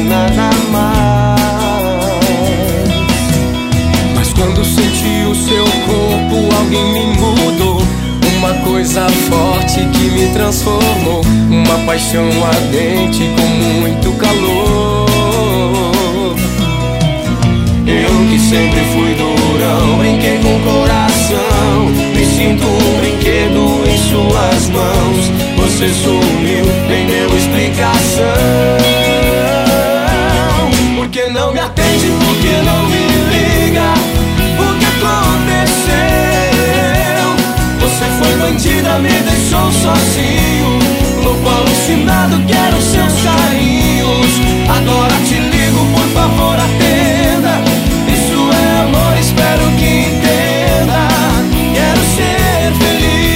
nada mais. Mas quando senti o seu corpo, alguém me mudou. Uma coisa forte que me transformou. Uma paixão ardente com muito calor. Eu que sempre fui durão, brinquei com o coração. Me sinto um brinquedo em suas mãos. Você sumiu, nem deu explicação. Por que não me atende, por que não me liga? O que aconteceu? Você foi bandida, me deixou sozinho. Louco alucinado, quero seus carinhos. Agora te ligo, por favor atenda. Isso é amor, espero que entenda. Quero ser feliz.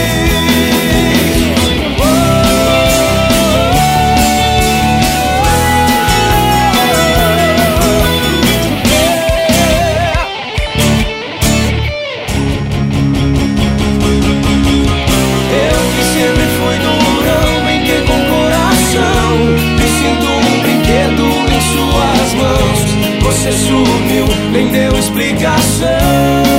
Eu que sempre fui durão, brinquei com o coração. Me sinto um brinquedo em suas mãos. Você sumiu, nem deu explicação.